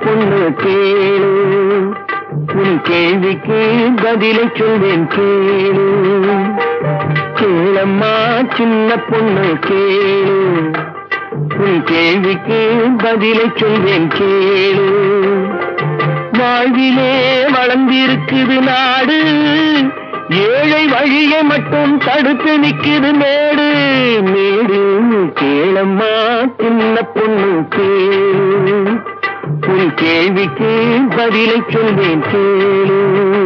பொண்ணு கேளு, உன் கேள்விக்கு பதிலை சொல்வேன் கேளு. கேளம்மா சின்ன பொண்ணு கேளு, உன் கேள்விக்கு பதிலை சொல்வேன் கேளு. வாழ்விலே வளர்ந்திருக்குது நாடு, ஏழை வழியை மட்டும் தடுத்து நிக்குது மேடு மேடு. கேளம்மா சின்ன பொண்ணு கேளு, உன் கேள்விக்கு பதிலை சொல்வேன் கேளு.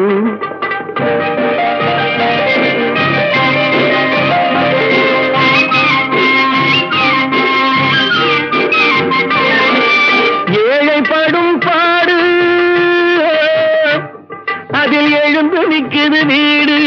ஏழைப்படும் பாடு அதில் எழுந்து நிற்குது வீடு,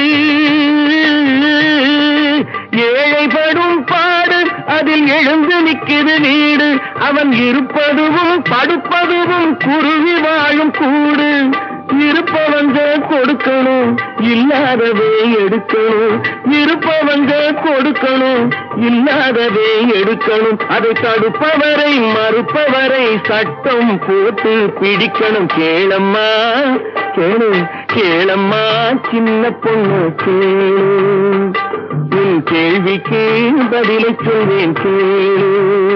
ஏழைப்படும் பாடு அதில் எழுந்து நிற்குது வீடு. அவன் இருப்பதுவும் படுப்பதுவும் குருவி வாழும் கூடு. இருப்பவங்க கொடுக்கணும், இல்லாதவே எடுக்கணும். இருப்பவங்க கொடுக்கணும், இல்லாதவே எடுக்கணும். அதை தடுப்பவரை மறுப்பவரை சட்டம் போட்டு பிடிக்கணும். கேளம்மா கேளு, கேளம்மா சின்ன பொண்ணு கேளு, உன் கேள்விக்கு பதிலை சொல்வேன் கேளு.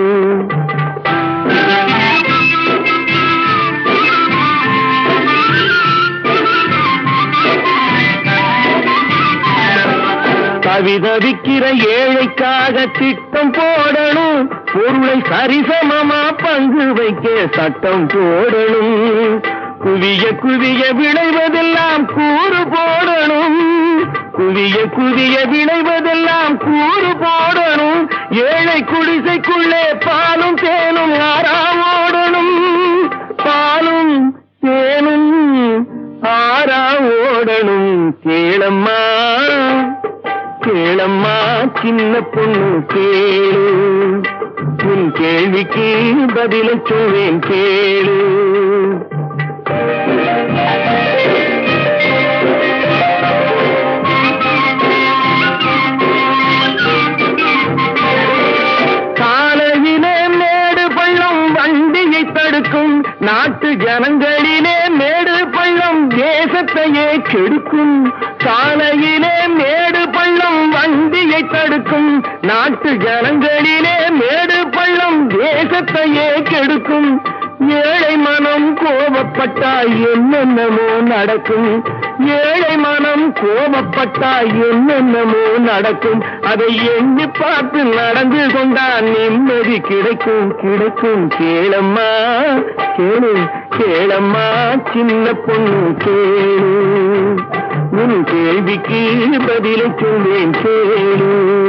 தவிதவிக்கிற ஏழைக்காக திட்டம் போடணும், பொருளை சரிசமமா பங்கு வைக்க சட்டம் போடணும். குவிய குவிய விளைவதெல்லாம் கூறு போடணும், குவிய குவிய விளைவதெல்லாம் கூறு போடணும். ஏழை குடிசைக்குள்ளே பாலும் தேனும் ஆறா ஓடணும், பாலும் தேனும் ஆறா ஓடணும். கேளம்மா கேளம்மா சின்ன பொண்ணு கேளு, உன் கேள்விக்கு பதிலை சொல்வேன் கேளு. காலையிலே மேடு பள்ளம் வண்டியை தடுக்கும், நாட்டு ஜனங்களிலே மேடு பள்ளம் தேசத்தையே கெடுக்கும். சாலையிலே மேடு பள்ளம் வண்டியை தடுக்கும், நாட்டு ஜனங்களிலே மேடு பள்ளம் தேசத்தையே கெடுக்கும். ஏழை மனம் கோபப்பட்டால் என்னென்னமோ நடக்கும், ஏழை மனம் கோபப்பட்டால் என்னென்னமோ நடக்கும். அதை எண்ணி பார்த்து நடந்து கொண்டால் நிம்மதி கிடைக்கும் கிடைக்கும். கேளம்மா கேளு, கேளம்மா சின்ன பொண்ணு கேளு, உன் கேள்விக்கு பதிலை சொல்வேன் கேளு.